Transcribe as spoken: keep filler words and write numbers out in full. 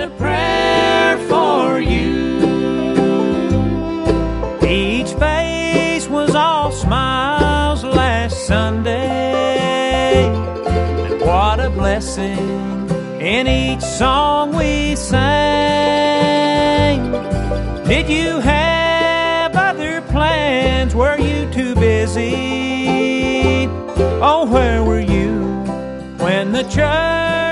a prayer for you. Each face was all smiles last Sunday, and what a blessing in each song we sang. Did you have other plans? Were you too busy? Oh, where were you when the church